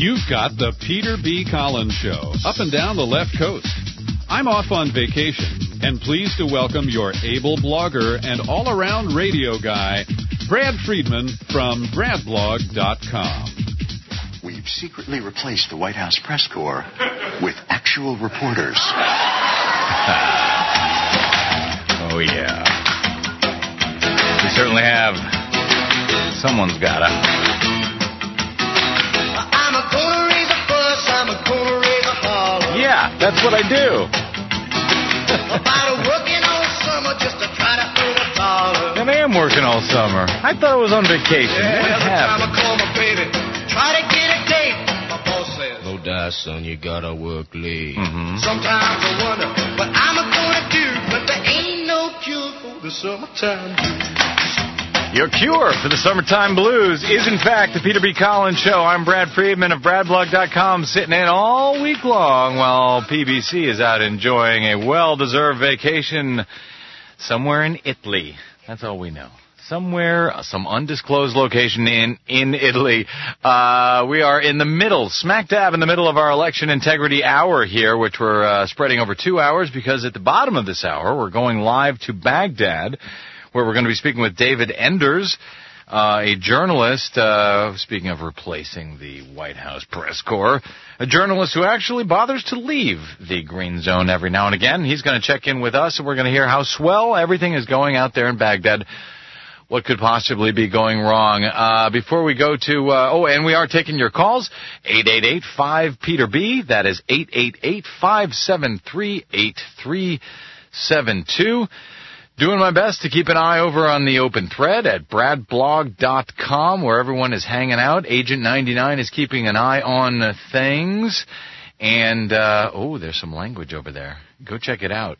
You've got the Peter B. Collins Show, up and down the left coast. I'm off on vacation, and pleased to welcome your able blogger and all-around radio guy, Brad Friedman from BradBlog.com. We've secretly replaced the White House press corps with actual reporters. Oh, yeah. We certainly have. Someone's gotta. I'm gonna raise a fuss, I'm gonna raise a holler. Yeah, that's what I do. About working all summer just to try to earn $1. And I am working all summer. I thought I was on vacation. Yeah, What every time I happened? call my baby, try to get a date. My boss says, No die, son, you gotta work late. sometimes I wonder what I'm gonna do, but there ain't no cure for the summertime blues. Your cure for the summertime blues is, in fact, the Peter B. Collins Show. I'm Brad Friedman of BradBlog.com, sitting in all week long while PBC is out enjoying a well-deserved vacation somewhere in Italy. That's all we know. Somewhere, some undisclosed location in Italy. We are in the middle, smack dab in the middle of our election integrity hour here, which we're spreading over 2 hours, because at the bottom of this hour, we're going live to Baghdad, where we're going to be speaking with David Enders, a journalist, speaking of replacing the White House press corps, a journalist who actually bothers to leave the green zone every now and again. He's going to check in with us, and we're going to hear how swell everything is going out there in Baghdad. What could possibly be going wrong? Before we go to, and we are taking your calls, 888-5-PETER-B. That is 888-573-8372. Doing my best to keep an eye over on the open thread at BradBlog.com, where everyone is hanging out. Agent 99 is keeping an eye on things. And, there's some language over there. Go check it out.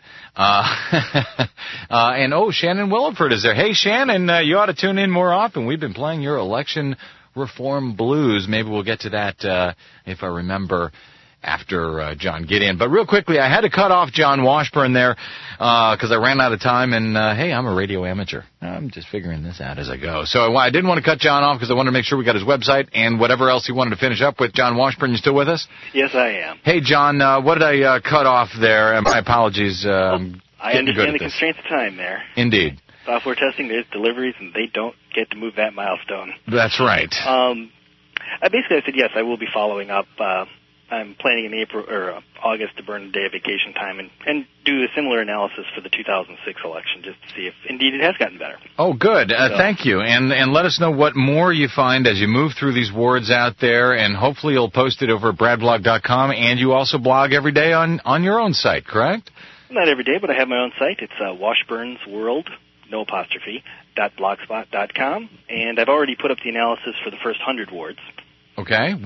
Shannon Williford is there. Hey, Shannon, you ought to tune in more often. We've been playing your election reform blues. Maybe we'll get to that, if I remember, after John Gideon. But real quickly, I had to cut off John Washburn there because I ran out of time. And, hey, I'm a radio amateur. I'm just figuring this out as I go. So I didn't want to cut John off because I wanted to make sure we got his website and whatever else he wanted to finish up with. John Washburn, you still with us? Yes, I am. Hey, John, what did I cut off there? And my apologies. I understand the constraints of time there. Indeed. Software testing, there's deliveries, and they don't get to move that milestone. That's right. Basically, I said, yes, I will be following up. I'm planning in April or August to burn a day of vacation time and do a similar analysis for the 2006 election just to see if indeed it has gotten better. Oh, good. Thank you. And let us know what more you find as you move through these wards out there, and hopefully you'll post it over at BradBlog.com, and you also blog every day on your own site, correct? Not every day, but I have my own site. It's Washburn's World, no apostrophe, .blogspot.com, and I've already put up the analysis for the first 100 wards. Okay,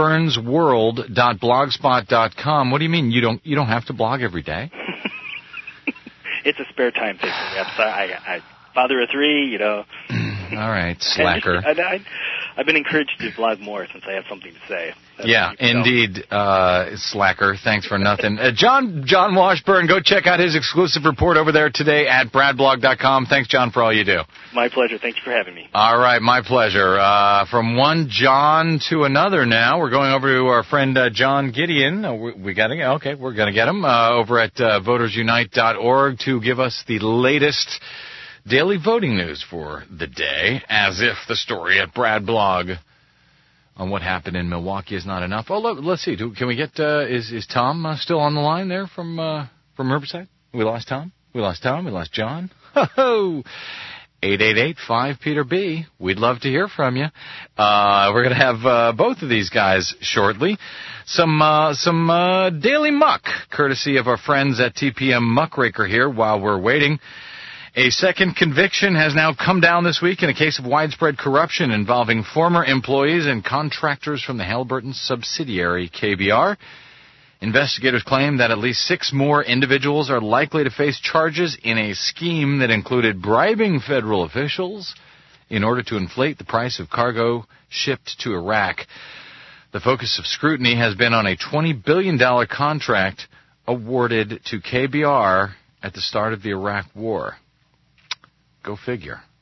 washburnsworld.blogspot.com. What do you mean you don't have to blog every day? It's a spare time thing. I father of three, All right, slacker. I've been encouraged to blog more since I have something to say. Yeah, indeed, slacker. Thanks for nothing. John Washburn, go check out his exclusive report over there today at BradBlog.com. Thanks, John, for all you do. My pleasure. Thank you for having me. All right, my pleasure. From one John to another now. We're going over to our friend John Gideon. We're going to get him over at votersunite.org to give us the latest daily voting news for the day, as if the story at Brad Blog on what happened in Milwaukee is not enough. Oh, let's see. Can we get, is Tom still on the line there from Riverside? We lost Tom? We lost John? Ho-ho! 888-5-PETER-B. We'd love to hear from you. We're going to have both of these guys shortly. Some daily muck, courtesy of our friends at TPM Muckraker here while we're waiting. A second conviction has now come down this week in a case of widespread corruption involving former employees and contractors from the Halliburton subsidiary KBR. Investigators claim that at least 6 more individuals are likely to face charges in a scheme that included bribing federal officials in order to inflate the price of cargo shipped to Iraq. The focus of scrutiny has been on a $20 billion contract awarded to KBR at the start of the Iraq War. Go figure.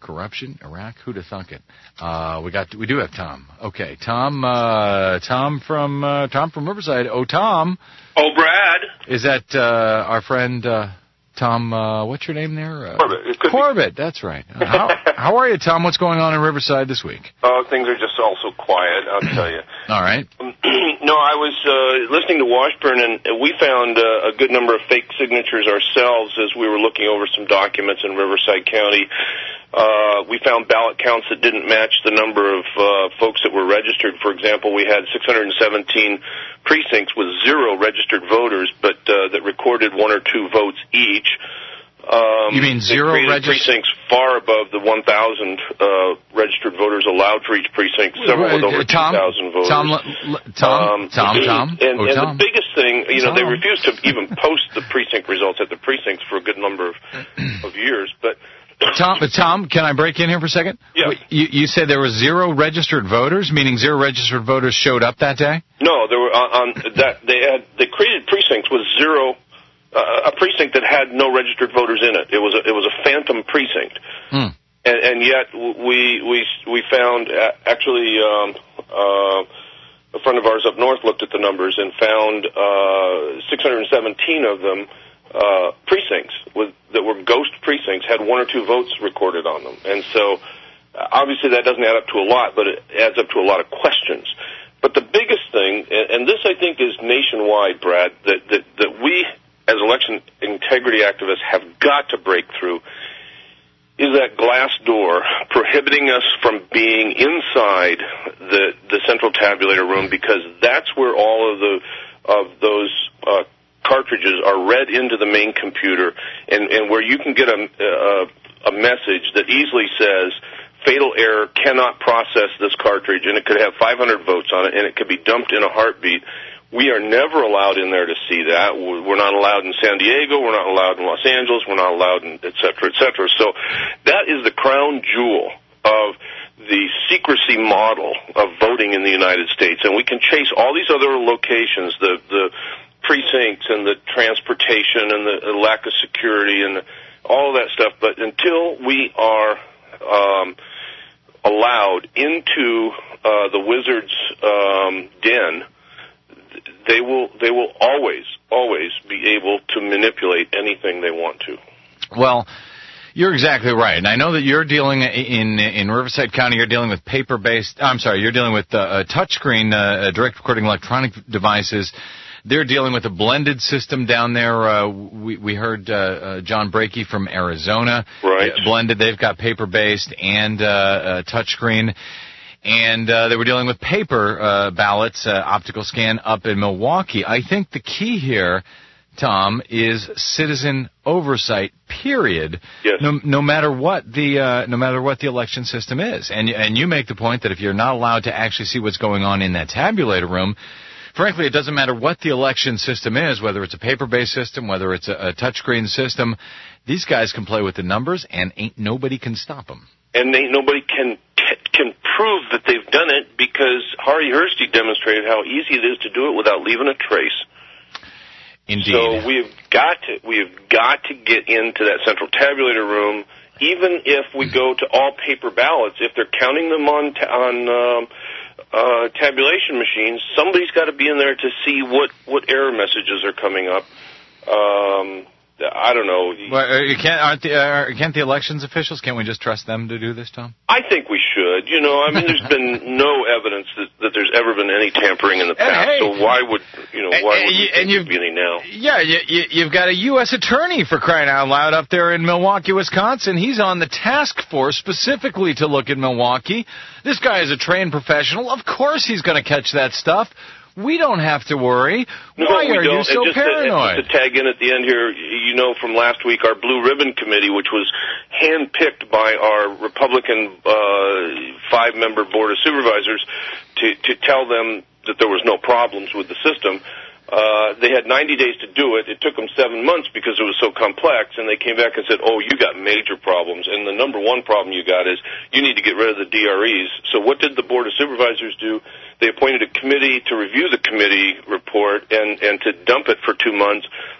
corruption, Iraq. Who'd have thunk it? We do have Tom. Okay, Tom from Riverside. Oh, Tom. Oh, Brad. Is that our friend Tom? What's your name there? Corbett. Corbett. That's right. How are you, Tom? What's going on in Riverside this week? Things are just also quiet, I'll tell you. All right. No, I was listening to Washburn, and we found a good number of fake signatures ourselves as we were looking over some documents in Riverside County. We found ballot counts that didn't match the number of folks that were registered. For example, we had 617 precincts with 0 registered voters, but that recorded 1 or 2 votes each. You mean 0 registered precincts far above the 1,000 registered voters allowed for each precinct, several with over 2,000 voters. Tom. And the biggest thing, they refused to even post the precinct results at the precincts for a good number of years. But Tom, can I break in here for a second? Yeah. You said there were 0 registered voters, meaning 0 registered voters showed up that day? No, there were they created precincts with 0. A precinct that had no registered voters in it. It was a phantom precinct, and yet we found actually a friend of ours up north looked at the numbers and found 617 of them precincts that were ghost precincts had 1 or 2 votes recorded on them, and so obviously that doesn't add up to a lot, but it adds up to a lot of questions. But the biggest thing, and this I think is nationwide, Brad, that we as election integrity activists have got to break through, is that glass door prohibiting us from being inside the central tabulator room, because that's where all of those cartridges are read into the main computer, and where you can get a message that easily says fatal error, cannot process this cartridge, and it could have 500 votes on it, and it could be dumped in a heartbeat. We are never allowed in there to see that. We're not allowed in San Diego. We're not allowed in Los Angeles. We're not allowed in et cetera, et cetera. So that is the crown jewel of the secrecy model of voting in the United States. And we can chase all these other locations, the precincts and the transportation and the lack of security and all of that stuff. But until we are allowed into the wizard's den, they will always be able to manipulate anything they want to. Well, you're exactly right, and I know that you're dealing in Riverside County. You're dealing with paper-based. I'm sorry, you're dealing with touchscreen direct recording electronic devices. They're dealing with a blended system down there. We heard John Brakey from Arizona. Right. Blended. They've got paper-based and touchscreen. And they were dealing with paper ballots, optical scan up in Milwaukee. I think the key here, Tom, is citizen oversight. Period. Yes. No matter what the election system is, and you make the point that if you're not allowed to actually see what's going on in that tabulator room, frankly, it doesn't matter what the election system is, whether it's a paper-based system, whether it's a touchscreen system. These guys can play with the numbers, and ain't nobody can stop them. And ain't nobody can prove that they've done it, because Harry Hursty demonstrated how easy it is to do it without leaving a trace. Indeed. So we have got to get into that central tabulator room, even if we go to all paper ballots. If they're counting them on tabulation machines, somebody's got to be in there to see what error messages are coming up. I don't know. Well, can't the elections officials? Can't we just trust them to do this, Tom? I think we should. There's been no evidence that there's ever been any tampering in the past. Hey, so why would there be any now? Yeah, you've got a U.S. attorney, for crying out loud, up there in Milwaukee, Wisconsin. He's on the task force specifically to look at Milwaukee. This guy is a trained professional. Of course, he's going to catch that stuff. We don't have to worry. Why are you so paranoid? Just to tag in at the end here, from last week, our Blue Ribbon Committee, which was handpicked by our Republican 5-member Board of Supervisors to tell them that there was no problems with the system. They had 90 days to do it. It took them 7 months because it was so complex, and they came back and said, you got major problems, and the number one problem you got is you need to get rid of the DREs. So what did the Board of Supervisors do? They appointed a committee to review the committee report and to dump it for 2 months.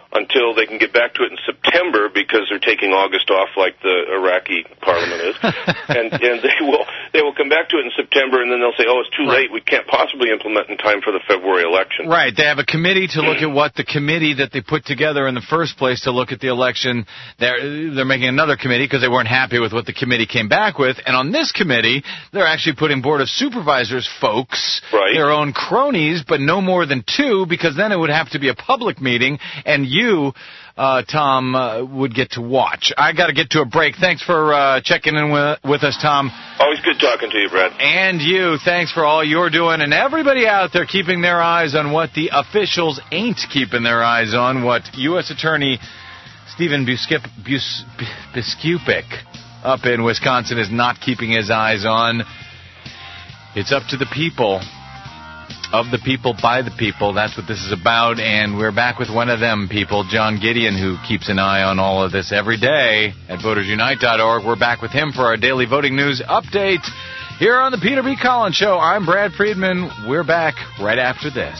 until they can get back to it in September because they're taking August off like the Iraqi parliament is. and they will come back to it in September, and then they'll say, oh, it's too late. We can't possibly implement in time for the February election. Right. They have a committee to look at what the committee that they put together in the first place to look at the election. They're making another committee because they weren't happy with what the committee came back with. And on this committee, they're actually putting Board of Supervisors folks, their own cronies, but no more than 2, because then it would have to be a public meeting, and you, Tom, would get to watch. I got to get to a break. Thanks for checking in with us, Tom. Always good talking to you, Brad. And you. Thanks for all you're doing. And everybody out there keeping their eyes on what the officials ain't keeping their eyes on, what U.S. Attorney Stephen Biskupik up in Wisconsin is not keeping his eyes on. It's up to the people. Of the people, by the people. That's what this is about, and we're back with one of them people, John Gideon, who keeps an eye on all of this every day at VotersUnite.org. We're back with him for our daily voting news update here on the Peter B. Collins Show. I'm Brad Friedman. We're back right after this.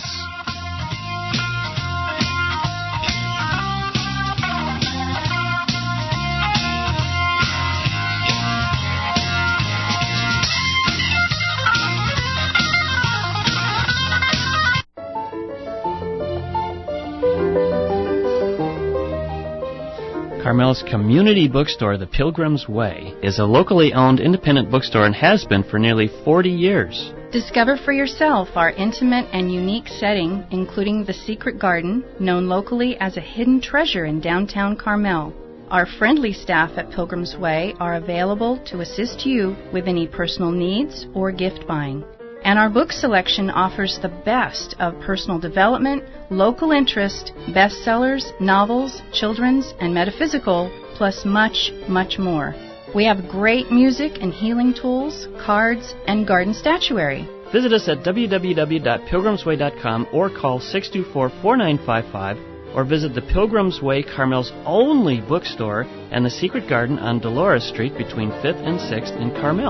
Carmel's community bookstore, The Pilgrim's Way, is a locally owned independent bookstore and has been for nearly 40 years. Discover for yourself our intimate and unique setting, including the Secret Garden, known locally as a hidden treasure in downtown Carmel. Our friendly staff at Pilgrim's Way are available to assist you with any personal needs or gift buying. And our book selection offers the best of personal development, local interest, bestsellers, novels, children's, and metaphysical, plus much, much more. We have great music and healing tools, cards, and garden statuary. Visit us at www.pilgrimsway.com or call 624-4955 or visit the Pilgrim's Way, Carmel's only bookstore, and the Secret Garden on Dolores Street between 5th and 6th in Carmel.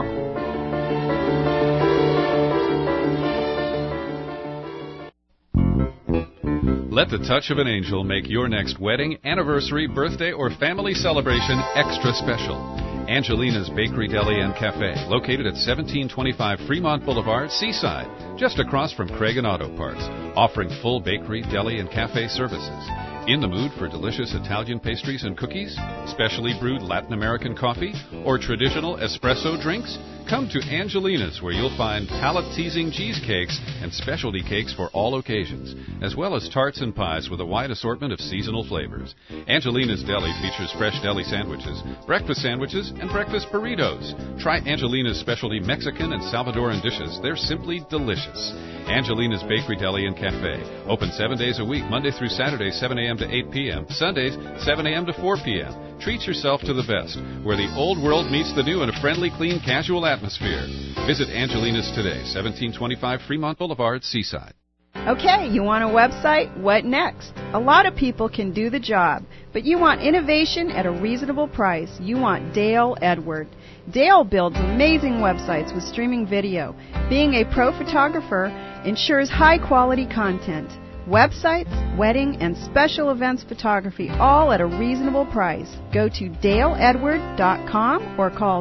Let the touch of an angel make your next wedding, anniversary, birthday, or family celebration extra special. Angelina's Bakery, Deli, and Cafe, located at 1725 Fremont Boulevard, Seaside, just across from Craig and Auto Parts, offering full bakery, deli, and cafe services. In the mood for delicious Italian pastries and cookies, specially brewed Latin American coffee, or traditional espresso drinks? Come to Angelina's, where you'll find palate-teasing cheesecakes and specialty cakes for all occasions, as well as tarts and pies with a wide assortment of seasonal flavors. Angelina's Deli features fresh deli sandwiches, and breakfast burritos. Try Angelina's specialty Mexican and Salvadoran dishes. They're simply delicious. Angelina's Bakery, Deli, and Cafe. Open 7 days a week, Monday through Saturday, 7 a.m. to 8 p.m., Sundays, 7 a.m. to 4 p.m. Treat yourself to the best, where the old world meets the new in a friendly, clean, casual atmosphere. Visit Angelina's today, 1725 Fremont Boulevard, Seaside. Okay, you want a website? What next? A lot of people can do the job, but you want innovation at a reasonable price. You want Dale Edward. Dale builds amazing websites with streaming video. Being a pro photographer ensures high-quality content. Websites, wedding, and special events photography, all at a reasonable price. Go to daleedward.com or call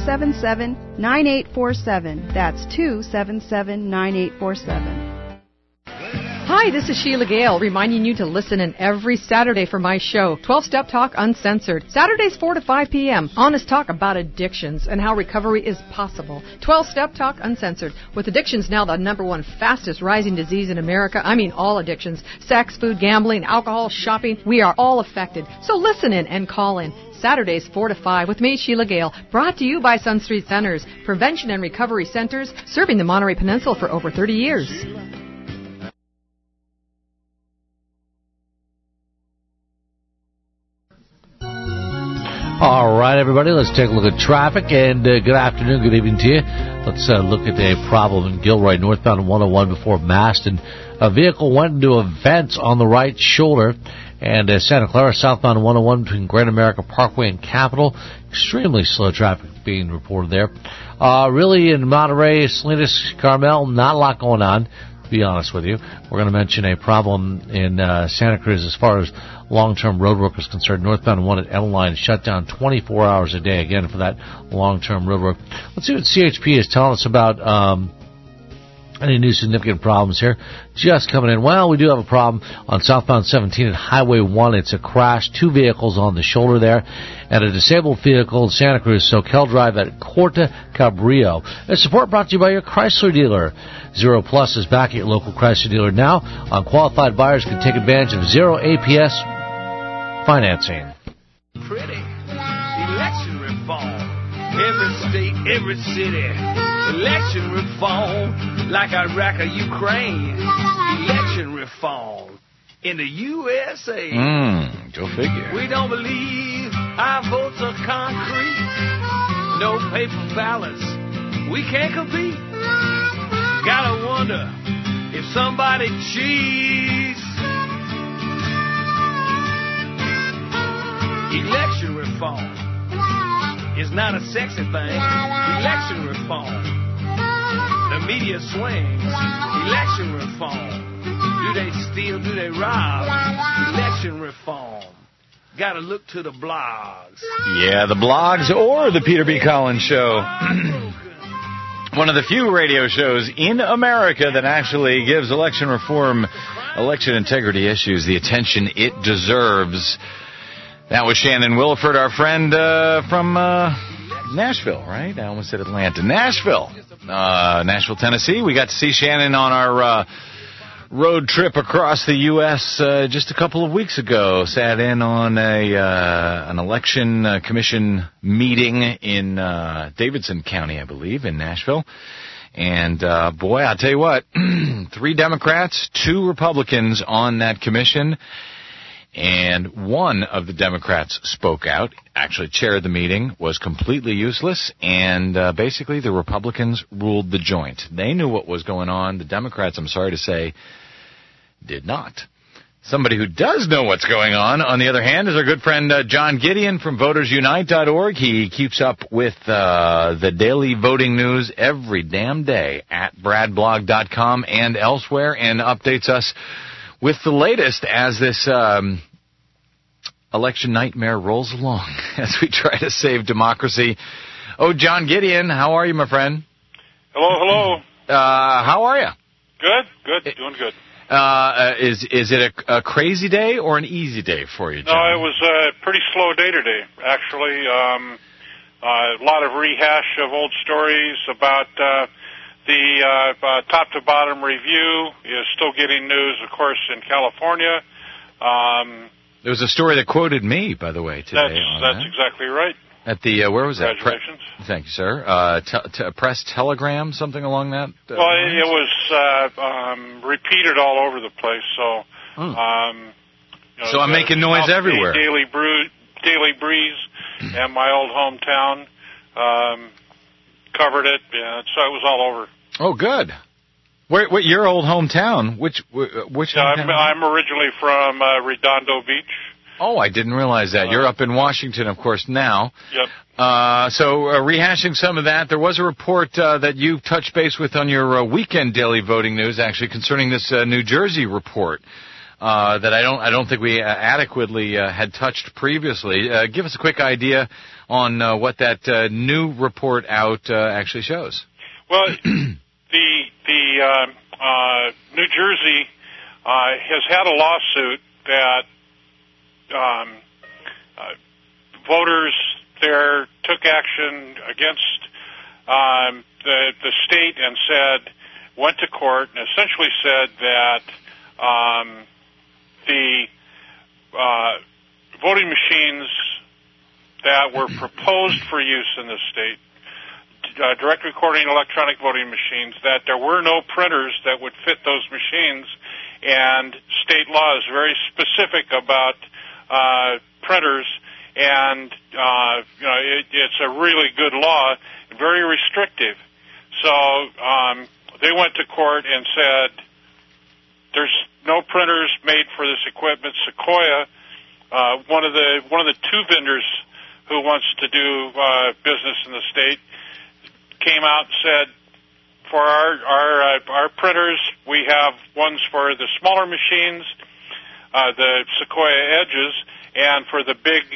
277-9847. That's 277-9847. Hi, this is Sheila Gale, reminding you to listen in every Saturday for my show, 12-Step Talk Uncensored. Saturdays 4 to 5 p.m. Honest talk about addictions and how recovery is possible. 12-Step Talk Uncensored. With addictions now the number one fastest rising disease in America, I mean all addictions, sex, food, gambling, alcohol, shopping, we are all affected. So listen in and call in. Saturdays 4 to 5 with me, Sheila Gale, brought to you by Sun Street Centers, Prevention and Recovery Centers, serving the Monterey Peninsula for over 30 years. All right, everybody, let's take a look at traffic, and good afternoon, good evening to you. Let's look at a problem in Gilroy, northbound 101 before Maston. A vehicle went into a vent on the right shoulder, and Santa Clara, southbound 101 between Grand America Parkway and Capitol. Extremely slow traffic being reported there. Really, in Monterey, Salinas, Carmel, not a lot going on. be honest with you. We're going to mention a problem in Santa Cruz as far as long-term road work is concerned. Northbound 1 at Emeline shut down 24 hours a day, again, for that long-term road work. Let's see what CHP is telling us about any new significant problems here. Just coming in. Well, we do have a problem on southbound 17 at Highway 1. It's a crash. 2 vehicles on the shoulder there. And a disabled vehicle in Santa Cruz, Soquel Drive at Corte Cabrillo. The support brought to you by your Chrysler dealer. Zero Plus is back at your local Chrysler dealer now. Unqualified buyers can take advantage of zero APS financing. Pretty election reform. Every state, every city. Election reform, like Iraq or Ukraine. Election reform in the USA. Go figure. We don't believe our votes are concrete. No paper ballots. We can't compete. Gotta wonder if somebody cheats. Election reform is not a sexy thing. Election reform. The media swings. Election reform. Do they steal? Do they rob? Election reform. Gotta look to the blogs. Yeah, the blogs or the Peter B. Collins Show. One of the few radio shows in America that actually gives election reform, election integrity issues the attention it deserves. That was Shannon Williford, our friend from Nashville, right? I almost said Atlanta. Nashville, Tennessee. We got to see Shannon on our road trip across the U.S. Just a couple of weeks ago. Sat in on an election commission meeting in Davidson County, I believe, in Nashville. And, boy, I'll tell you what, 3 Democrats, 2 Republicans on that commission. And one of the Democrats spoke out, actually chaired the meeting, was completely useless, and basically the Republicans ruled the joint. They knew what was going on. The Democrats, I'm sorry to say, did not. Somebody who does know what's going on the other hand, is our good friend John Gideon from VotersUnite.org. He keeps up with the daily voting news every damn day at BradBlog.com and elsewhere, and updates us with the latest as this election nightmare rolls along as we try to save democracy. Oh, John Gideon, how are you, my friend? Hello. How are you? Good, doing good. Is it a crazy day or an easy day for you, John? No, it was a pretty slow day today, actually. A lot of rehash of old stories about the top-to-bottom review is still getting news, of course, in California. There was a story that quoted me, by the way, today. That's exactly right. At the, where was that? Congratulations. Thank you, sir. Press Telegram, something along that? Well, it was repeated all over the place, so... so I'm making noise everywhere. Daily Breeze and my old hometown covered it, so it was all over. Oh, good. What your old hometown? Which hometown? I'm originally from Redondo Beach. Oh, I didn't realize that. You're up in Washington, of course, now. Yep. So rehashing some of that, there was a report that you touched base with on your weekend daily voting news, actually, concerning this New Jersey report that I don't think we adequately had touched previously. Give us a quick idea on what that new report out actually shows. Well, the New Jersey has had a lawsuit that voters there took action against the state and went to court and essentially said that the voting machines that were proposed for use in the state, direct recording electronic voting machines, that there were no printers that would fit those machines, and state law is very specific about printers, and it's a really good law, very restrictive. So they went to court and said there's no printers made for this equipment. Sequoia, one of the 2 vendors who wants to do business in the state, came out and said for our printers, we have ones for the smaller machines, the Sequoia Edges, and for the big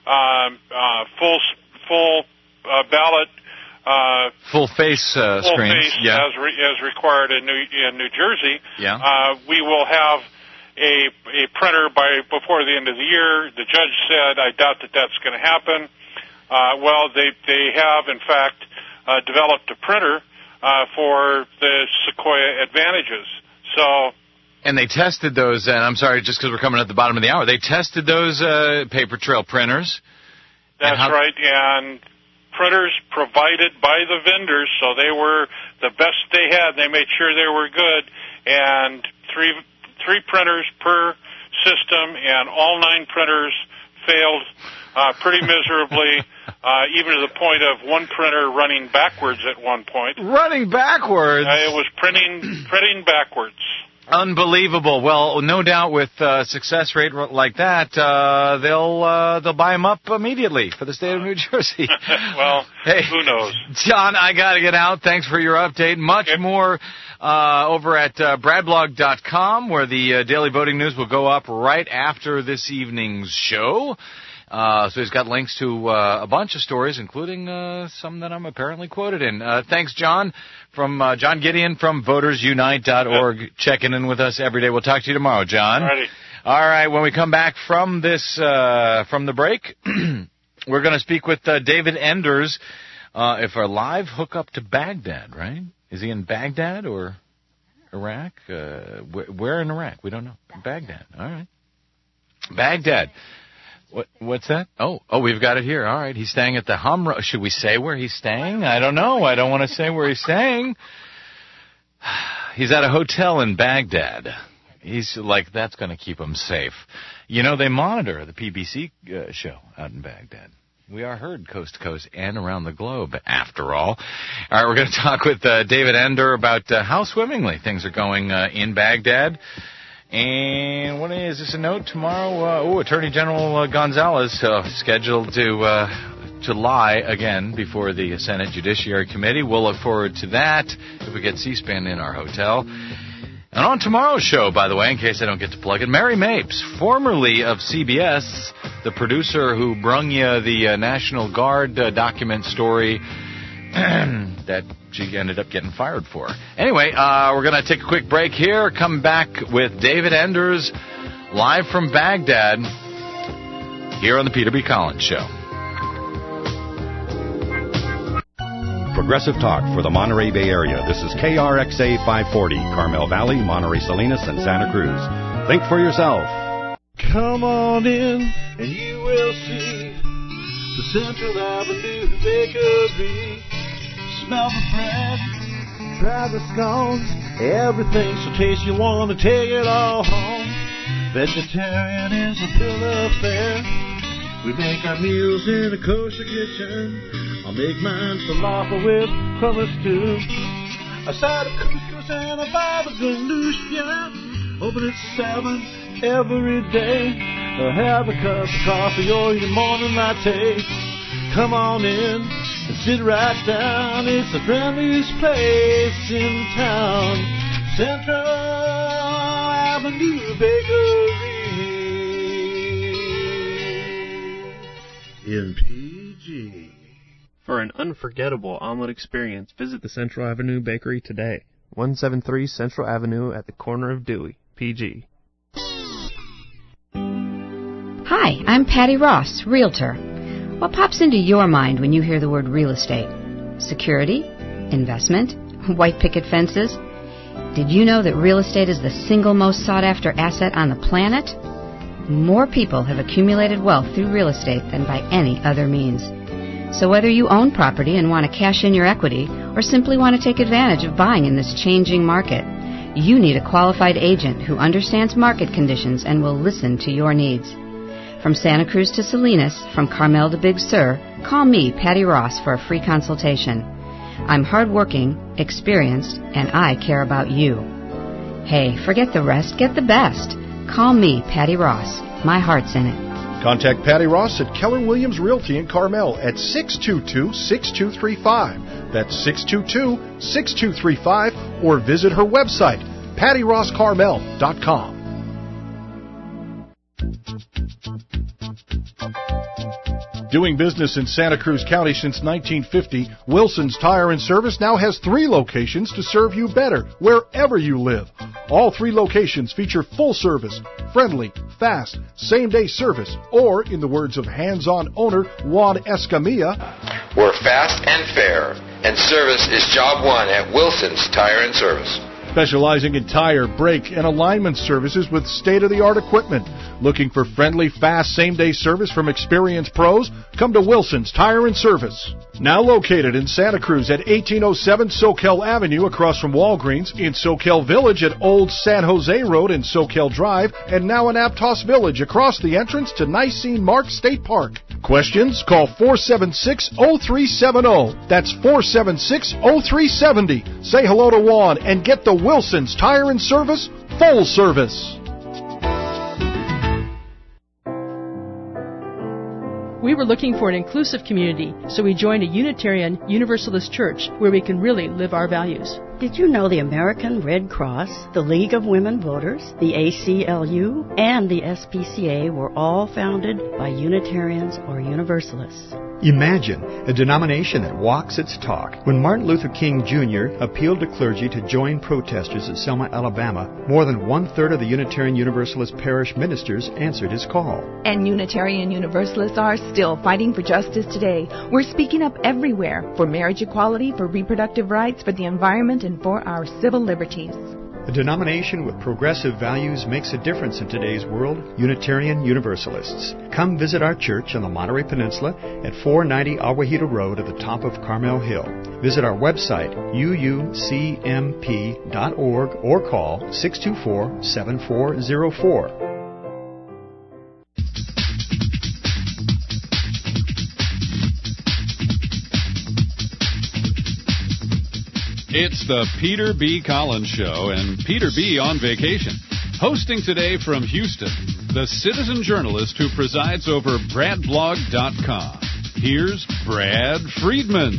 full ballot. Full face screens, as required in New Jersey. Yeah. We will have a printer before the end of the year. The judge said, I doubt that that's going to happen. Well, they have in fact developed a printer for the Sequoia Advantages. So. And they tested those, and I'm sorry, just because we're coming at the bottom of the hour, they tested those paper trail printers. That's right, and printers provided by the vendors, so they were the best they had. They made sure they were good, and three printers per system, and all 9 printers failed pretty miserably, even to the point of one printer running backwards at one point. Running backwards? It was printing backwards. Unbelievable. Well, no doubt with success rate like that, they'll buy them up immediately for the state of New Jersey. Well, hey, who knows? John, I got to get out. Thanks for your update. Much more over at bradblog.com, where the daily voting news will go up right after this evening's show. So he's got links to a bunch of stories, including some that I'm apparently quoted in. Thanks, John, from John Gideon from VotersUnite.org, checking in with us every day. We'll talk to you tomorrow, John. Alrighty. All right, when we come back from this from the break, we're going to speak with David Enders. If our live hookup to Baghdad, right? Is he in Baghdad or Iraq? Where in Iraq? We don't know. Baghdad. All right. Baghdad. What's that? Oh, we've got it here. All right, he's staying at the Humra. Should we say where he's staying? I don't know. I don't want to say where he's staying. He's at a hotel in Baghdad. He's like, that's going to keep him safe. You know, they monitor the PBC show out in Baghdad. We are heard coast to coast and around the globe, after all. All right, we're going to talk with David Ender about how swimmingly things are going in Baghdad. And what is this, a note tomorrow? Attorney General Gonzalez scheduled to lie again before the Senate Judiciary Committee. We'll look forward to that if we get C-SPAN in our hotel. And on tomorrow's show, by the way, in case I don't get to plug it, Mary Mapes, formerly of CBS, the producer who brung you the National Guard document story that she ended up getting fired for. Anyway, we're going to take a quick break here, come back with David Enders live from Baghdad here on the Peter B. Collins Show. Progressive talk for the Monterey Bay Area. This is KRXA 540, Carmel Valley, Monterey Salinas, and Santa Cruz. Think for yourself. Come on in and you will see the Central Avenue Bakery. Smell the bread, try the scones, everything so tasty you want to take it all home. Vegetarian is a bill of fare. We make our meals in a kosher kitchen. I'll make mine falafel with hummus too. A side of couscous and a vibe of ganoush, yeah. Open at 7 every day. Have a cup of coffee or your morning latte. Come on in and sit right down. It's the friendliest place in town. Central Avenue Bakery in PG. For an unforgettable omelet experience, visit the Central Avenue Bakery today. 173 Central Avenue at the corner of Dewey, PG. Hi, I'm Patty Ross, Realtor. What pops into your mind when you hear the word real estate? Security? Investment? White picket fences? Did you know that real estate is the single most sought-after asset on the planet? More people have accumulated wealth through real estate than by any other means. So whether you own property and want to cash in your equity or simply want to take advantage of buying in this changing market, you need a qualified agent who understands market conditions and will listen to your needs. From Santa Cruz to Salinas, from Carmel to Big Sur, call me, Patty Ross, for a free consultation. I'm hardworking, experienced, and I care about you. Hey, forget the rest, get the best. Call me, Patty Ross. My heart's in it. Contact Patty Ross at Keller Williams Realty in Carmel at 622-6235. That's 622-6235, or visit her website, PattyRossCarmel.com. Doing business in Santa Cruz County since 1950, Wilson's Tire and Service now has 3 locations to serve you better wherever you live. All 3 locations feature full service, friendly, fast, same-day service, or, in the words of hands-on owner Juan Escamilla, we're fast and fair, and service is job one at Wilson's Tire and Service. Specializing in tire, brake, and alignment services with state-of-the-art equipment. Looking for friendly, fast, same-day service from experienced pros? Come to Wilson's Tire and Service. Now located in Santa Cruz at 1807 Soquel Avenue across from Walgreens, in Soquel Village at Old San Jose Road and Soquel Drive, and now in Aptos Village across the entrance to Nicene Mark State Park. Questions? Call 476-0370. That's 476-0370. Say hello to Juan and get the Wilson's Tire and Service full service. We were looking for an inclusive community, so we joined a Unitarian Universalist church where we can really live our values. Did you know the American Red Cross, the League of Women Voters, the ACLU, and the SPCA were all founded by Unitarians or Universalists? Imagine a denomination that walks its talk. When Martin Luther King Jr. appealed to clergy to join protesters at Selma, Alabama, more than one-third of the Unitarian Universalist parish ministers answered his call. And Unitarian Universalists are still fighting for justice today. We're speaking up everywhere for marriage equality, for reproductive rights, for the environment, and for our civil liberties. A denomination with progressive values makes a difference in today's world. Unitarian Universalists. Come visit our church on the Monterey Peninsula at 490 Aguajita Road at the top of Carmel Hill. Visit our website, uucmp.org, or call 624-7404. It's the Peter B. Collins Show and Peter B. on vacation. Hosting today from Houston, the citizen journalist who presides over BradBlog.com. Here's Brad Friedman.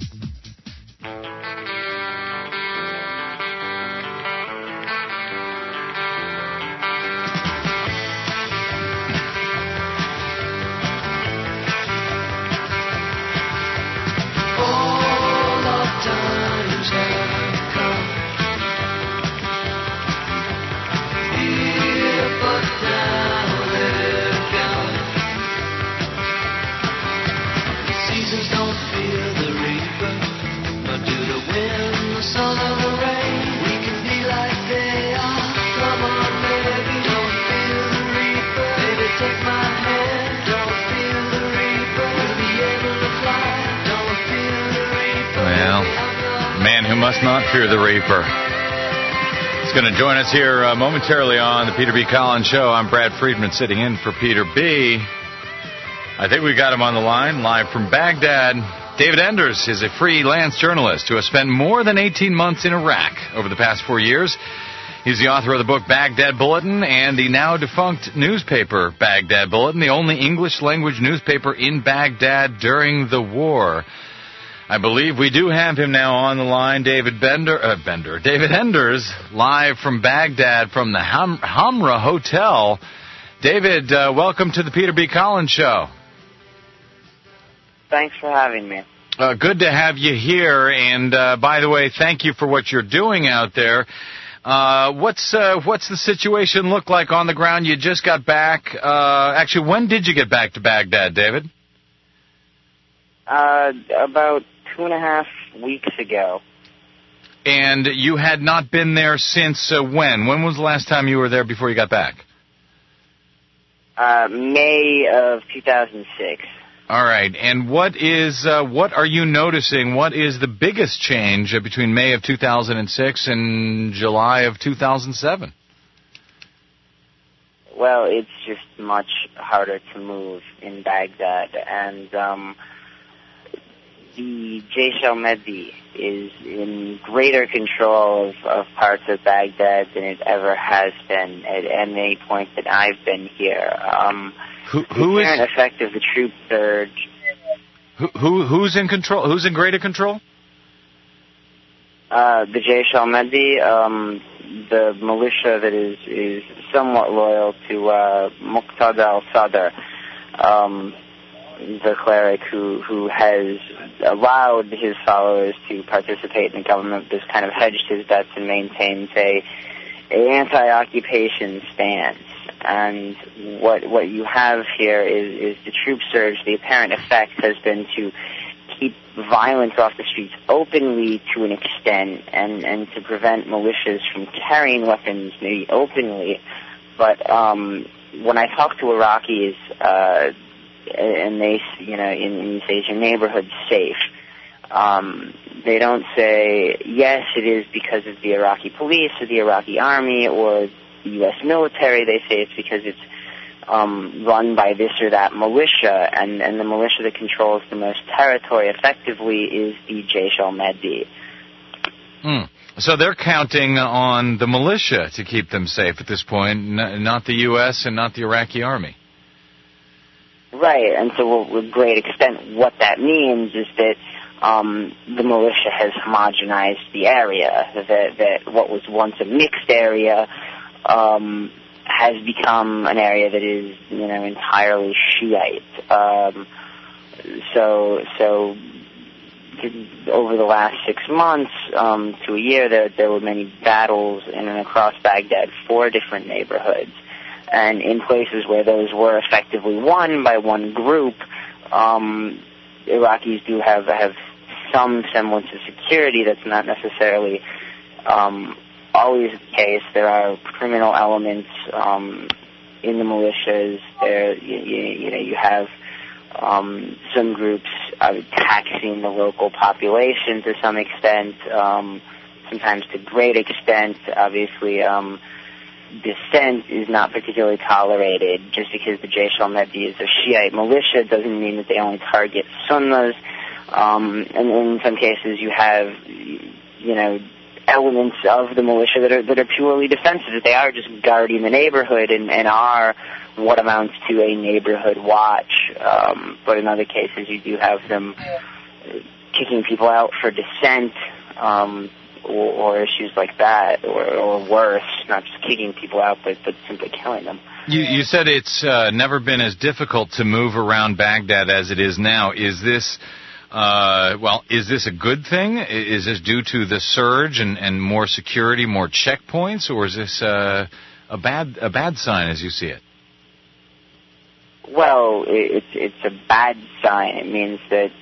Not fear the Reaper. He's going to join us here momentarily on the Peter B. Collins Show. I'm Brad Friedman sitting in for Peter B. I think we got him on the line live from Baghdad. David Enders is a freelance journalist who has spent more than 18 months in Iraq over the past 4 years. He's the author of the book Baghdad Bulletin and the now defunct newspaper Baghdad Bulletin, the only English-language newspaper in Baghdad during the war. I believe we do have him now on the line, David Enders, live from Baghdad from the Hamra Hotel. David, welcome to the Peter B. Collins Show. Thanks for having me. Good to have you here, and by the way, thank you for what you're doing out there. What's the situation look like on the ground? You just got back. Actually, when did you get back to Baghdad, David? About 2.5 weeks ago. And you had not been there since when? When was the last time you were there before you got back? May of 2006. All right. And what are you noticing? What is the biggest change between May of 2006 and July of 2007? Well, it's just much harder to move in Baghdad, and the Jaish al-Mahdi is in greater control of parts of Baghdad than it ever has been at any point that I've been here. Who the is apparent effect of the troop surge? Who's in control? Who's in greater control? The Jaish al-Mahdi, the militia that is somewhat loyal to Muqtada al-Sadr, the cleric who has allowed his followers to participate in the government, but has kind of hedged his bets and maintains a anti-occupation stance. And what you have here is the troop surge. The apparent effect has been to keep violence off the streets openly to an extent, and to prevent militias from carrying weapons maybe openly. But when I talk to Iraqis, and they, and you say, is your neighborhood safe? They don't say, yes, it is because of the Iraqi police or the Iraqi army or the U.S. military. They say it's because it's run by this or that militia, and the militia that controls the most territory effectively is the Jaish al-Mahdi. So they're counting on the militia to keep them safe at this point, not the U.S. and not the Iraqi army. Right, and so to a great extent what that means is that the militia has homogenized the area, that what was once a mixed area has become an area that is, entirely Shiite. So over the last 6 months to a year, there were many battles in and across Baghdad, 4 different neighborhoods. And in places where those were effectively won by one group, Iraqis do have some semblance of security. That's not necessarily always the case. There are criminal elements in the militias. There, you have some groups taxing the local population to some extent, sometimes to great extent. Obviously, dissent is not particularly tolerated. Just because the Jaish al-Mahdi is a Shiite militia doesn't mean that they only target Sunnis. And in some cases you have, elements of the militia that are purely defensive, that they are just guarding the neighborhood and are what amounts to a neighborhood watch. But in other cases you do have them kicking people out for dissent, or issues like that, or worse, not just kicking people out, but simply killing them. You said it's never been as difficult to move around Baghdad as it is now. Is this is this a good thing? Is this due to the surge and more security, more checkpoints, or is this a bad sign as you see it? Well, it's a bad sign. It means that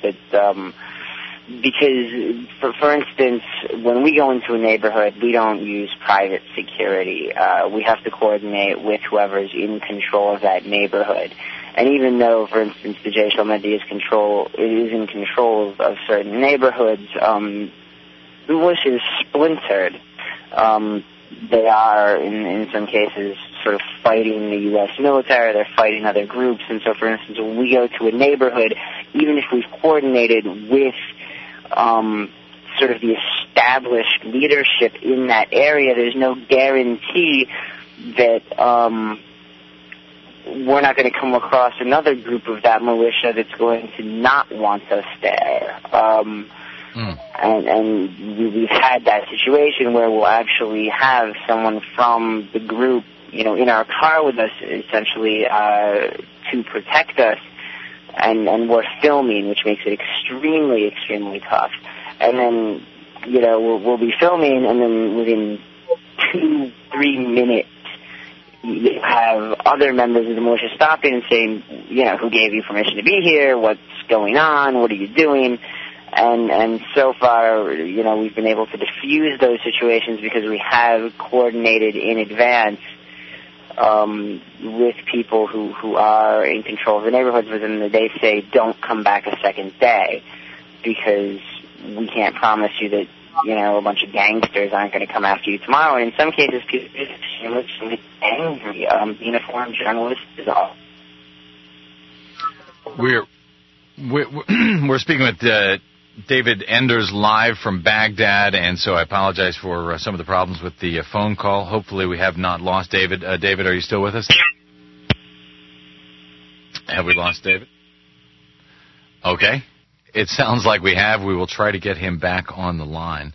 because, for instance, when we go into a neighborhood, we don't use private security. We have to coordinate with whoever's in control of that neighborhood. And even though, for instance, the Jaish al-Mahdi is in control of certain neighborhoods, the militia is splintered. They are, in some cases, sort of fighting the U.S. military. They're fighting other groups. And so, for instance, when we go to a neighborhood, even if we've coordinated with sort of the established leadership in that area, there's no guarantee that we're not going to come across another group of that militia that's going to not want us there. And we've had that situation where we'll actually have someone from the group, in our car with us, essentially, to protect us. And we're filming, which makes it extremely, extremely tough. And then, we'll be filming, and then within 2-3 minutes, you have other members of the militia stopping and saying, who gave you permission to be here? What's going on? What are you doing? And so far, we've been able to diffuse those situations because we have coordinated in advance with people who are in control of the neighborhoods within the day, say, don't come back a second day, because we can't promise you that, a bunch of gangsters aren't going to come after you tomorrow. And in some cases, people are extremely angry. Uniformed journalists is all. We're speaking with David Enders live from Baghdad, and so I apologize for some of the problems with the phone call. Hopefully we have not lost David. David, are you still with us? Have we lost David? Okay. It sounds like we have. We will try to get him back on the line.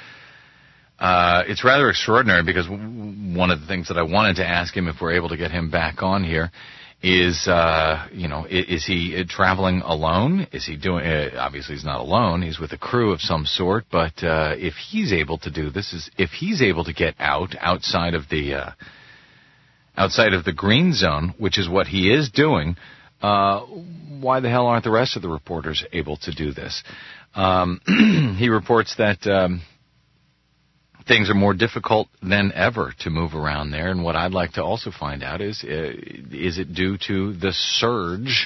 It's rather extraordinary because one of the things that I wanted to ask him, if we're able to get him back on here, is is he traveling alone? Is he doing? Obviously, he's not alone. He's with a crew of some sort. But if he's able to do this, if he's able to get outside of the green zone, which is what he is doing, why the hell aren't the rest of the reporters able to do this? He reports that things are more difficult than ever to move around there, and what I'd like to also find out is it due to the surge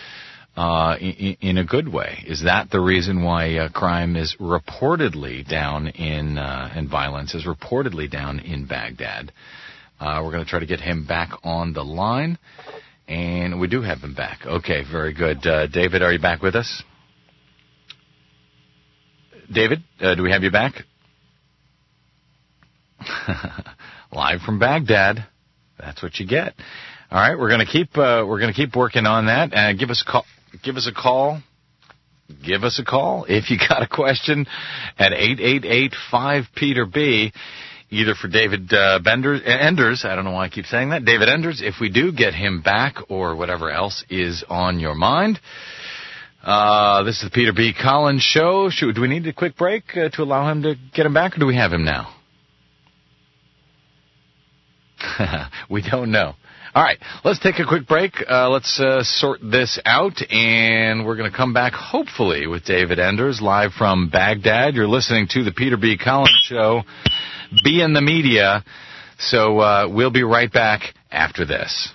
in a good way? Is that the reason why crime is reportedly down and violence is reportedly down in Baghdad? We're going to try to get him back on the line, and we do have him back. Okay, very good. David, are you back with us? David, do we have you back? Live from Baghdad. That's what you get. All right, we're going to keep working on that. Give us a call. Give us a call if you got a question at 888-5-PETER-B, either for David Enders. I don't know why I keep saying that. David Enders, if we do get him back, or whatever else is on your mind. This is the Peter B. Collins Show. Do we need a quick break to allow him to get him back, or do we have him now? We don't know. All right, let's take a quick break. Let's sort this out, and we're going to come back, hopefully, with David Enders, live from Baghdad. You're listening to the Peter B. Collins Show. Be in the media. So we'll be right back after this.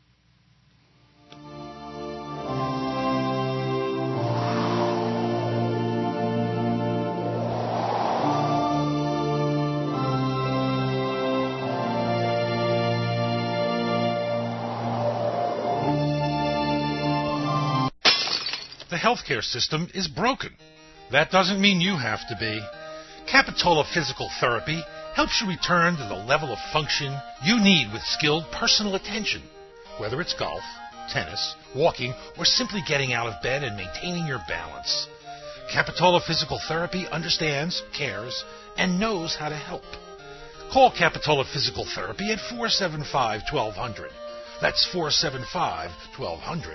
The healthcare system is broken. That doesn't mean you have to be. Capitola Physical Therapy helps you return to the level of function you need with skilled personal attention, whether it's golf, tennis, walking, or simply getting out of bed and maintaining your balance. Capitola Physical Therapy understands, cares, and knows how to help. Call Capitola Physical Therapy at 475-1200. That's 475-1200.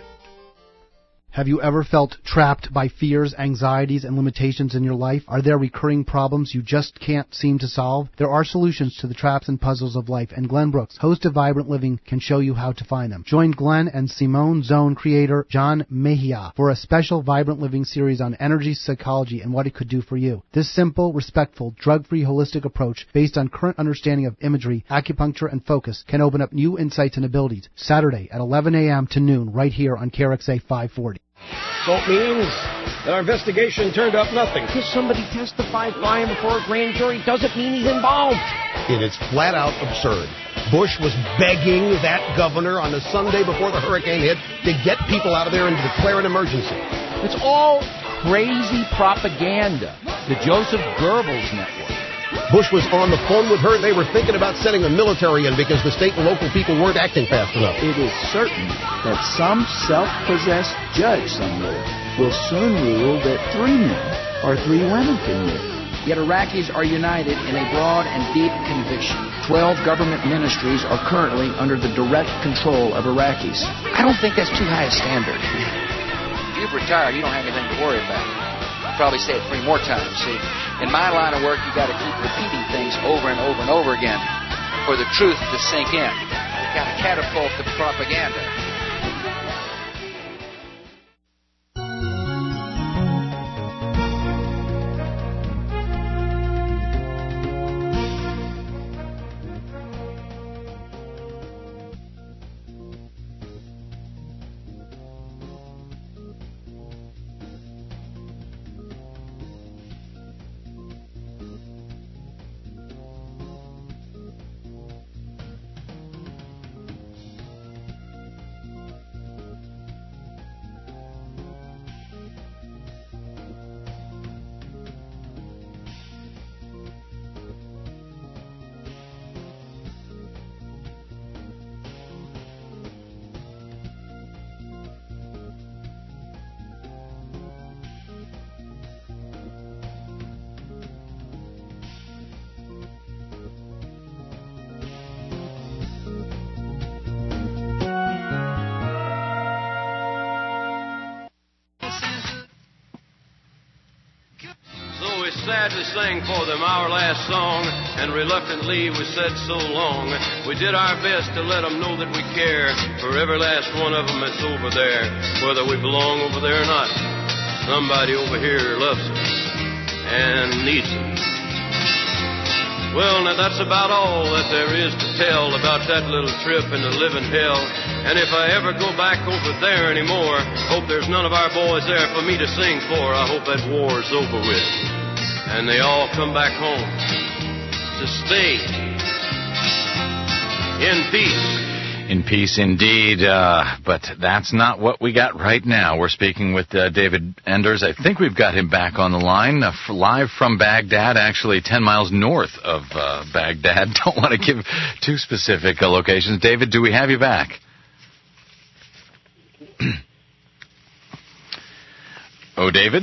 Have you ever felt trapped by fears, anxieties, and limitations in your life? Are there recurring problems you just can't seem to solve? There are solutions to the traps and puzzles of life, and Glenn Brooks, host of Vibrant Living, can show you how to find them. Join Glenn and Simone Zone creator John Mejia for a special Vibrant Living series on energy, psychology, and what it could do for you. This simple, respectful, drug-free, holistic approach based on current understanding of imagery, acupuncture, and focus can open up new insights and abilities. Saturday at 11 a.m. to noon right here on KRXA 540. So it means that our investigation turned up nothing. Because somebody testified lying before a grand jury doesn't mean he's involved. It is flat out absurd. Bush was begging that governor on the Sunday before the hurricane hit to get people out of there and declare an emergency. It's all crazy propaganda. The Joseph Goebbels network. Bush was on the phone with her. They were thinking about sending the military in because the state and local people weren't acting fast enough. It is certain that some self-possessed judge somewhere will soon rule that 3 men or 3 women can live. Yet Iraqis are united in a broad and deep conviction. 12 government ministries are currently under the direct control of Iraqis. I don't think that's too high a standard. You've retired. You don't have anything to worry about. Probably say it 3 more times. See, in my line of work, you got to keep repeating things over and over and over again for the truth to sink in. You got to catapult the propaganda. sadly sang for them our last song, and reluctantly we said so long. We did our best to let them know that we care for every last one of them that's over there. Whether we belong over there or not, somebody over here loves them and needs them. Well, now that's about all that there is to tell about that little trip into living hell. And if I ever go back over there anymore, hope there's none of our boys there for me to sing for. I hope that war's over with and they all come back home to stay in peace. In peace, indeed, but that's not what we got right now. We're speaking with David Enders. I think we've got him back on the line, live from Baghdad, actually 10 miles north of Baghdad. Don't want to give too specific locations. David, do we have you back? Oh, David?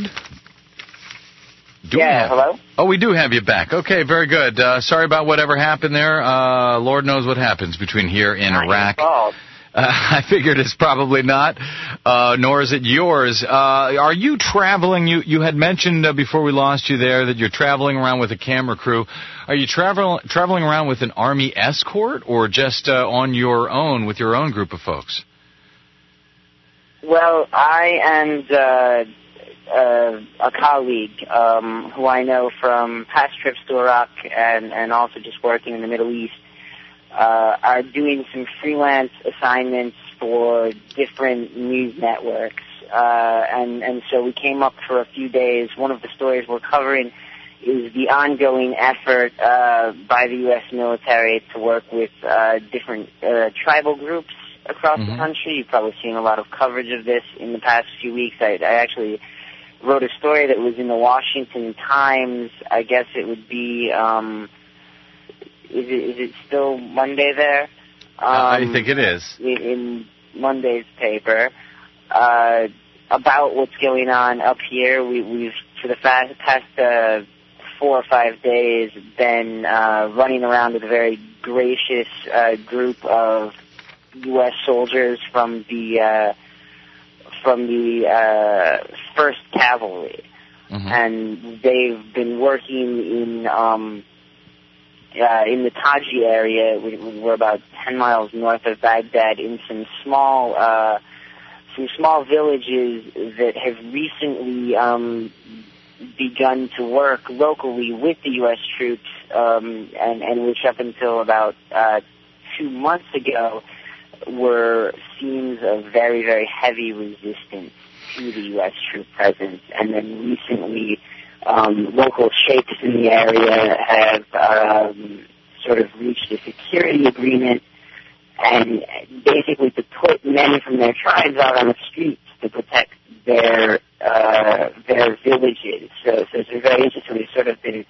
Hello? Oh, we do have you back. Okay, very good. Sorry about whatever happened there. Lord knows what happens between here and Iraq. I figured it's probably not, nor is it yours. Are you traveling? You had mentioned before we lost you there that you're traveling around with a camera crew. Are you traveling around with an Army escort or just on your own with your own group of folks? Well, I and a colleague who I know from past trips to Iraq and also just working in the Middle East are doing some freelance assignments for different news networks. And so we came up for a few days. One of the stories we're covering is the ongoing effort by the U.S. military to work with different tribal groups across the country. You've probably seen a lot of coverage of this in the past few weeks. I actually wrote a story that was in the Washington Times. I guess it would be, is it still Monday there? I think it is. In Monday's paper, about what's going on up here. We've for the past 4 or 5 days, been running around with a very gracious group of U.S. soldiers from the 1st Cavalry, and they've been working in the Taji area. We're about 10 miles north of Baghdad, in some small villages that have recently begun to work locally with the U.S. troops, and which up until about 2 months ago were scenes of very, very heavy resistance to the U.S. troop presence. And then recently, local sheikhs in the area have sort of reached a security agreement and basically to put men from their tribes out on the streets to protect their villages. So it's very interesting. We've sort of been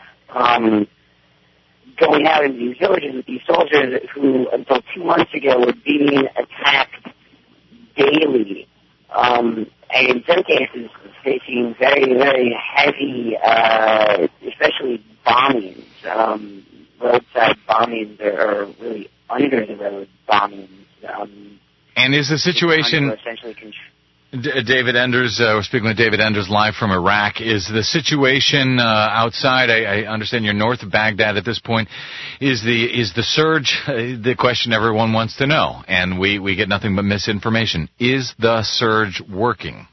going out into these villages with these soldiers who, until 2 months ago, were being attacked daily, and in some cases facing very, very heavy, especially bombings, roadside bombings or really under-the-road bombings. And is the situation... essentially David Enders, we're speaking with David Enders live from Iraq. Is the situation outside, I understand you're north of Baghdad at this point, is the surge, the question everyone wants to know, and we get nothing but misinformation. Is the surge working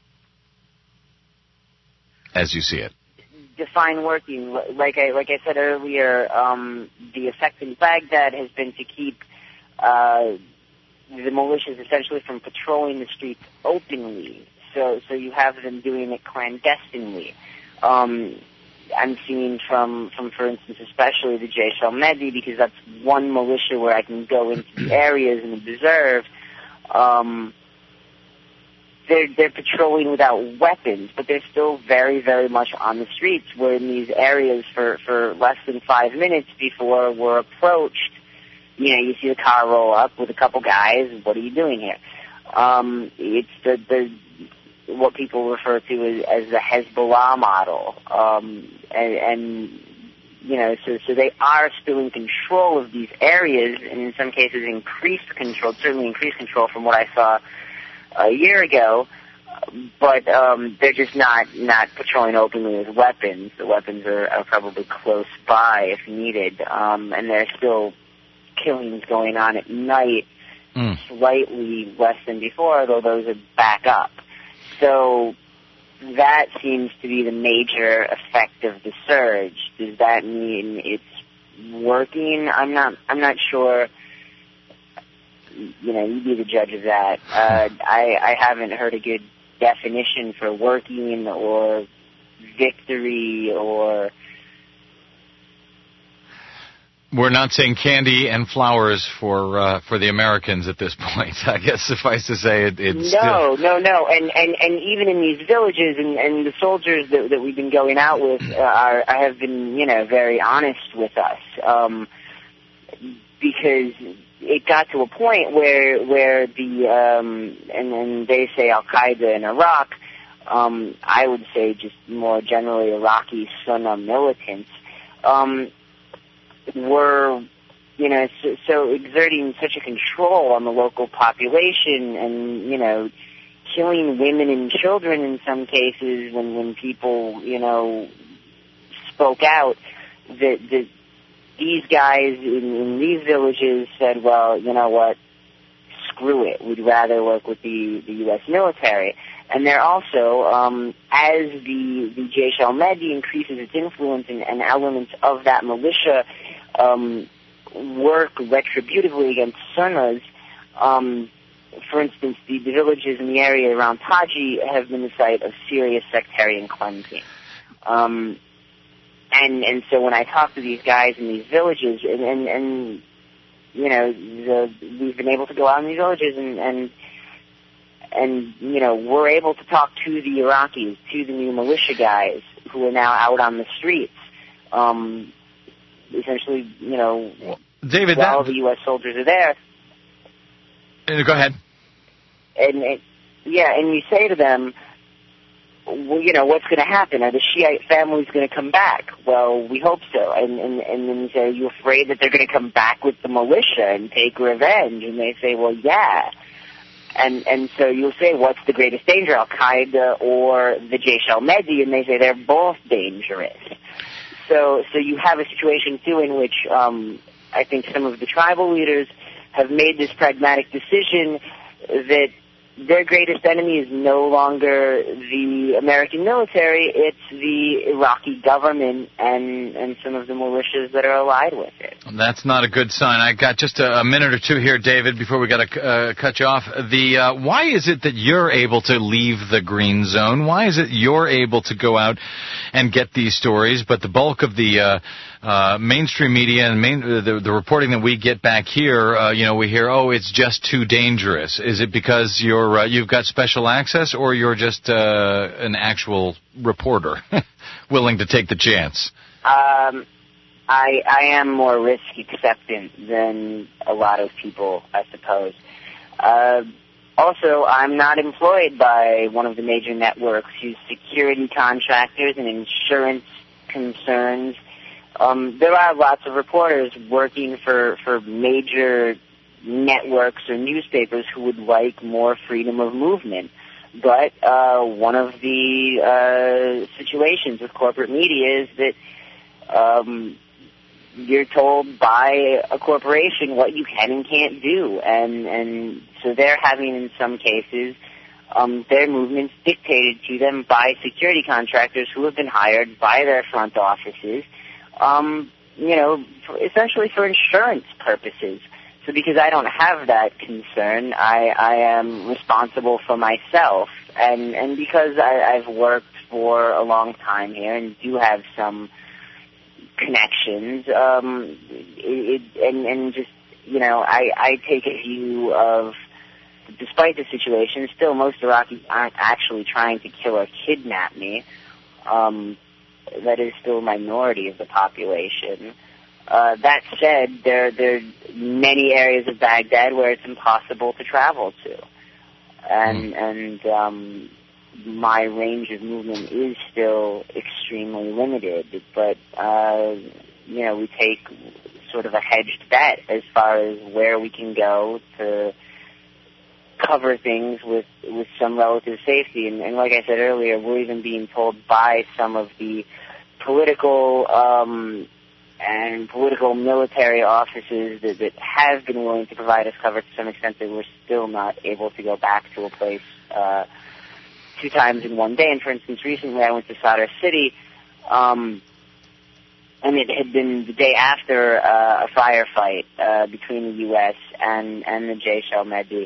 as you see it? Define working. Like I said earlier, the effect in Baghdad has been to keep the militias essentially from patrolling the streets openly. So you have them doing it clandestinely. I'm seeing from for instance, especially the Jaish al-Mahdi, because that's one militia where I can go into the areas and observe. They're patrolling without weapons, but they're still very, very much on the streets. We're in these areas for less than 5 minutes before we're approached. You know, you see the car roll up with a couple guys. What are you doing here? It's the what people refer to as the Hezbollah model, and you know, so they are still in control of these areas, and in some cases increased control. Certainly increased control from what I saw a year ago. but they're just not patrolling openly with weapons. The weapons are probably close by if needed, and there's still killings going on at night, slightly less than before, although those are back up. So that seems to be the major effect of the surge. Does that mean it's working? I'm not sure. You know, you be the judge of that. I haven't heard a good definition for working or victory or... We're not saying candy and flowers for the Americans at this point. I guess suffice to say it's No. And even in these villages and the soldiers that we've been going out with have been, you know, very honest with us. Because it got to a point where the and they say Al-Qaeda in Iraq, I would say just more generally Iraqi Sunni militants, were, you know, so exerting such a control on the local population and, you know, killing women and children in some cases when people, you know, spoke out, that these guys in these villages said, well, you know what, screw it, we'd rather work with the U.S. military. And they're also, as the Jaish al-Mahdi increases its influence and elements of that militia work retributively against Sunnis, for instance, the villages in the area around Taji have been the site of serious sectarian cleansing. And so when I talk to these guys in these villages, and you know, we've been able to go out in these villages and you know, we're able to talk to the Iraqis, to the new militia guys who are now out on the streets. Essentially, you know, David, while the U.S. soldiers are there. Go ahead. And you say to them, well, you know, what's going to happen? Are the Shiite families going to come back? Well, we hope so. And then you say, are you afraid that they're going to come back with the militia and take revenge? And they say, well, yeah. And so you'll say, what's the greatest danger, Al-Qaeda or the Jaish al-Mahdi? And they say they're both dangerous. So you have a situation, too, in which I think some of the tribal leaders have made this pragmatic decision that their greatest enemy is no longer the American military, it's the Iraqi government and some of the militias that are allied with it. That's not a good sign. I got just a minute or two here, David, before we got to cut you off. Why is it that you're able to leave the green zone? Why is it you're able to go out and get these stories, but the bulk of the mainstream media and the reporting that we get back here, you know, we hear, oh, it's just too dangerous. Is it because you've got special access, or you're just an actual reporter willing to take the chance? I am more risk acceptant than a lot of people, I suppose. Also, I'm not employed by one of the major networks whose security contractors and insurance concerns. There are lots of reporters working for major networks or newspapers who would like more freedom of movement. But one of the situations with corporate media is that you're told by a corporation what you can and can't do. And so they're having, in some cases, their movements dictated to them by security contractors who have been hired by their front offices, you know, essentially for insurance purposes. So because I don't have that concern, I am responsible for myself. And because I've worked for a long time here and do have some connections, and just, you know, I take a view of, despite the situation, still most Iraqis aren't actually trying to kill or kidnap me. That is still a minority of the population. That said, there are many areas of Baghdad where it's impossible to travel to. And my range of movement is still extremely limited. But, you know, we take sort of a hedged bet as far as where we can go to cover things with some relative safety. And like I said earlier, we're even being told by some of the political and political military offices that have been willing to provide us cover to some extent that we're still not able to go back to a place 2 times in one day. And for instance, recently I went to Sadr City, and it had been the day after a firefight between the U.S. and the Jaish al-Mahdi,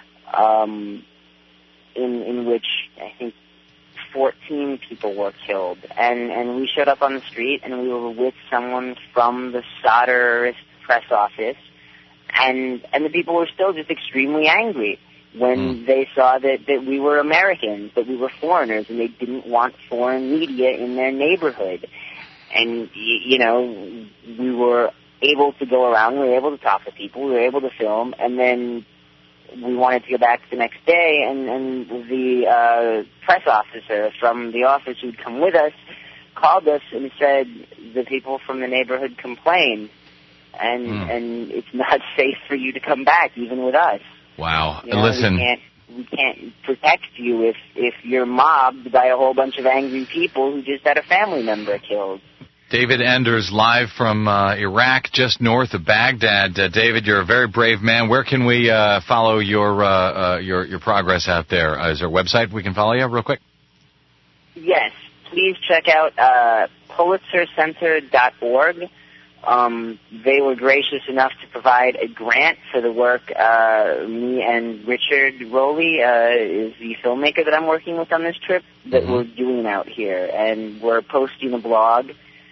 in which I think 14 people were killed. And we showed up on the street, and we were with someone from the Sadr press office, and the people were still just extremely angry when they saw that we were Americans, that we were foreigners, and they didn't want foreign media in their neighborhood. And, you know, we were able to go around, we were able to talk to people, we were able to film, and then we wanted to go back the next day, and the press officer from the office who'd come with us called us and said the people from the neighborhood complained, and it's not safe for you to come back, even with us. Wow. You know, Listen. We can't protect you if you're mobbed by a whole bunch of angry people who just had a family member killed. David Enders, live from Iraq, just north of Baghdad. David, you're a very brave man. Where can we follow your progress out there? Is there a website we can follow you real quick? Yes. Please check out PulitzerCenter.org. They were gracious enough to provide a grant for the work. Me and Richard Rowley is the filmmaker that I'm working with on this trip that we're doing out here. And we're posting a blog.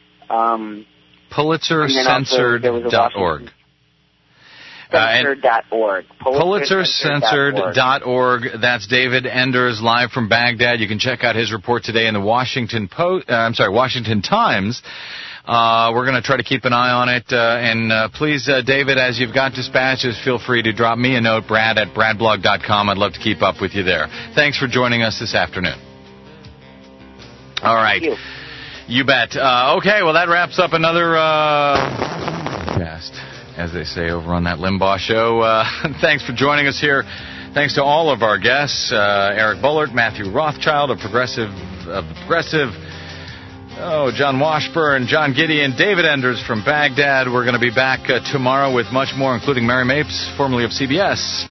PulitzerCensored.org. Censored.org. PulitzerCensored.org. That's David Enders, live from Baghdad. You can check out his report today in the Washington Times. We're going to try to keep an eye on it. And please, David, as you've got dispatches, feel free to drop me a note, Brad@bradblog.com. I'd love to keep up with you there. Thanks for joining us this afternoon. All right. Thank you. You bet. Okay, well, that wraps up another cast, as they say over on that Limbaugh show. Thanks for joining us here. Thanks to all of our guests, Eric Bullard, Matthew Rothschild of the Progressive, John Washburn, John Gideon, David Enders from Baghdad. We're going to be back tomorrow with much more, including Mary Mapes, formerly of CBS.